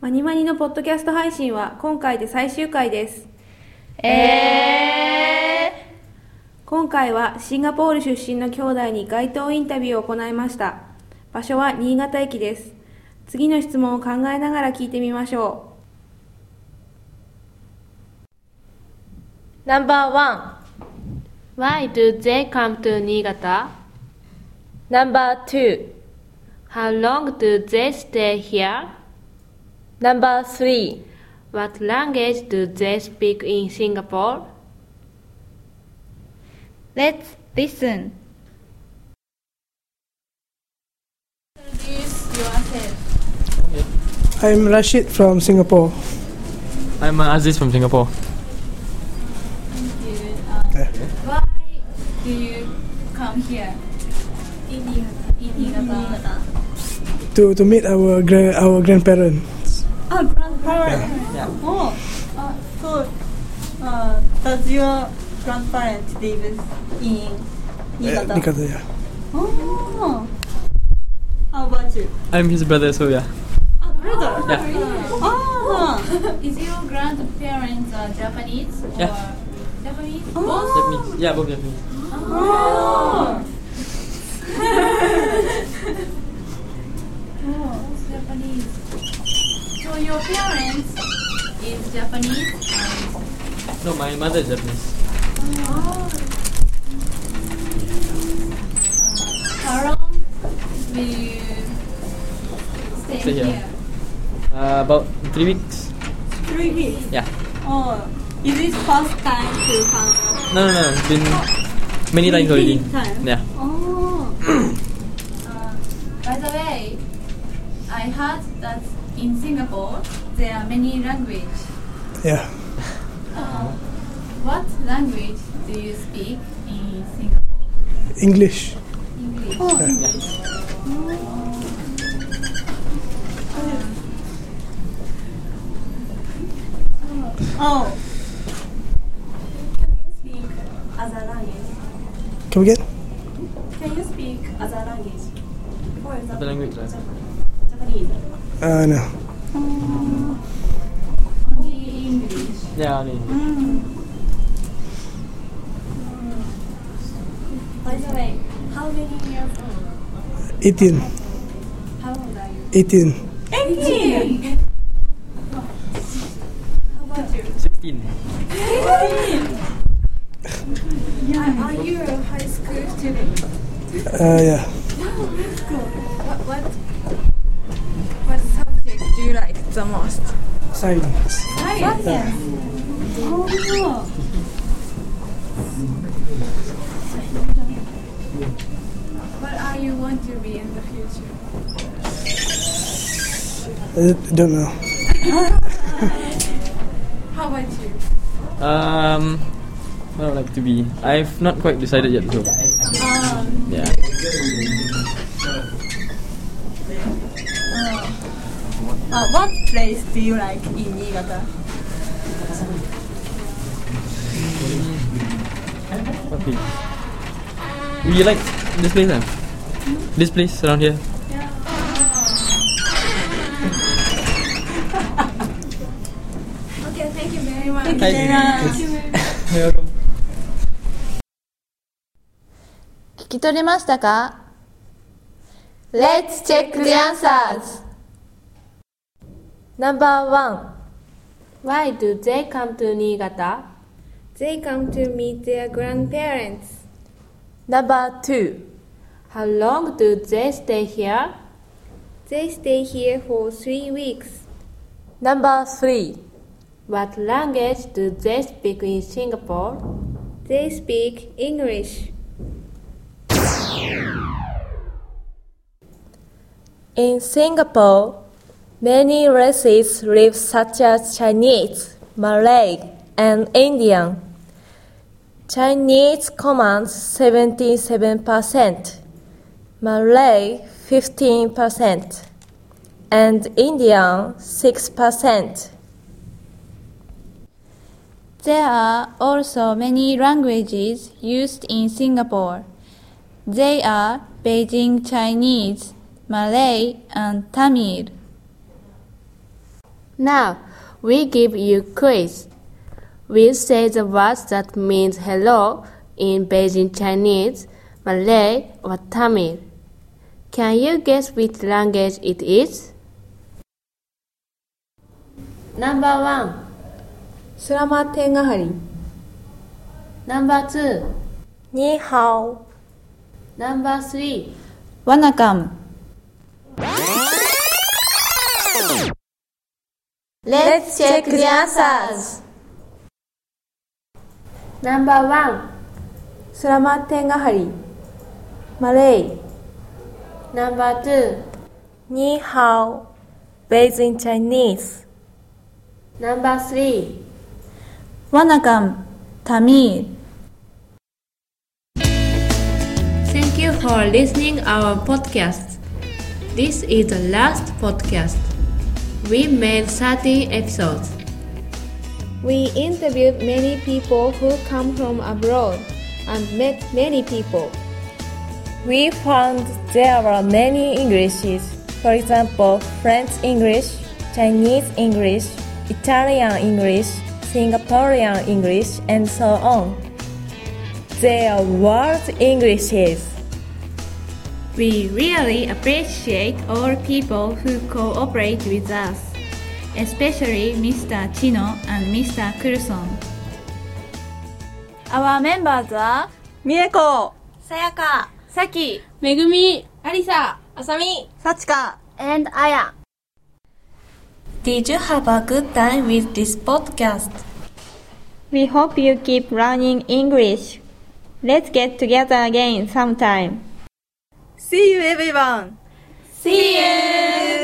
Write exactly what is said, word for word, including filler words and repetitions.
マニマニのポッドキャスト配信は今回で最終回です。 えー、 今回はシンガポール出身の兄弟に街頭インタビューを行いました。場所は新潟駅です。次の質問を考えながら聞いてみましょう。ナンバーワン Why do they come to Niigata? Number two How long do they stay here? Number three What language do they speak in Singapore? Let's listen. Introduce yourself. I'm Rashid from Singapore. I'm uh, Aziz from Singapore. Thank you. Um, Yeah. Why do you come here? In Niigata. To to meet our gra- our grandparents. Ah, grandparents. Yeah. Oh, uh, so uh, does your grandparents live in Uh, Niigata? Niigata, yeah. Oh. How about you? I'm his brother, so yeah. Ah, brother. Yeah. Ah. Is your grandparents uh, Japanese or Yeah. Japanese? Oh. Both? Japanese. Yeah, both Japanese. Oh. Oh, Japanese. So your parents is Japanese and No, my mother is Japanese. oh. How long will you stay, Stay here. here? Uh, about three weeks. Three weeks. Yeah. Oh, is it first time to come? No, no, no. It's been many times already. Many times? Yeah. Oh. Uh, by the way, I heard that in Singapore there are many languages. Yeah. Uh, what language do you speak in Singapore? English. English. Oh. Oh. Can you speak other language? Come again? Can you speak other language? For example, Other language, right? Japanese. Uh, no. Only English. Yeah, only. By the way, how many years old? eighteen. How old are you? eighteen. eighteen! How about you? Sixteen. Are you a high school student? Uh, yeah. What, what, what subject do you like the most? Science. Science. Oh. What are you want to be in the future? I don't know. How about you? Um, what I would like to be. I've not quite decided yet, so. Um, Yeah. Uh, what place do you like in Niigata? What place? We like this place, huh? This place around here. okay, thank you very much. Thank you very much. You're welcome. 聞き取れましたか？ Let's check the answers! Number one Why do they come to Niigata? They come to meet their grandparents. Number two How long do they stay here? They stay here for three weeks. Number three What language do they speak in Singapore? They speak English. In Singapore, many races live such as Chinese, Malay, and Indian. Chinese commands seventy-seven percent, Malay fifteen percent, and Indian six percent. There are also many languages used in Singapore. They are Beijing Chinese, Malay, and Tamil. Now, we give you quiz. We'll say the words that means hello in Beijing Chinese, Malay, or Tamil. Can you guess which language it is? Number one. Selamat tengah hari. Number two. 你好 Number three. Wanakam. Let's check the answers. Number one. Selamat tengah hari. Malay. Number two. 你好 Beijing Chinese Number three. Wanakam. Tamil. Thank you for listening our podcast. This is the last podcast. We made thirty episodes. We interviewed many people who come from abroad and met many people. We found there were many Englishes. For example, French English, Chinese English, Italian English, Singaporean English, and so on. They are world Englishes. We really appreciate all people who cooperate with us, especially Mister Chino and Mister Coulson. Our members are みえこさやか、 さき、 めぐみ、 ありさ、 あさみ、 さちか and Aya. Did you have a good time with this podcast? We hope you keep learning English. Let's get together again sometime. See you everyone! See you!